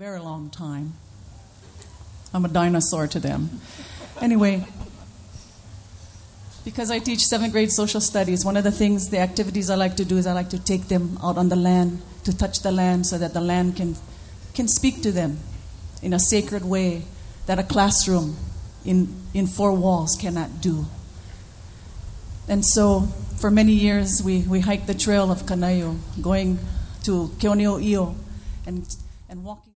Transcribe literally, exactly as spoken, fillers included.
very long time. I'm a dinosaur to them. Anyway, because I teach seventh grade social studies, one of the things, the activities I like to do is I like to take them out on the land, to touch the land so that the land can, can speak to them in a sacred way that a classroom in, in four walls cannot do. And so, for many years, we, we hiked the trail of Kanayo, going to Keoneo'io and, and walking.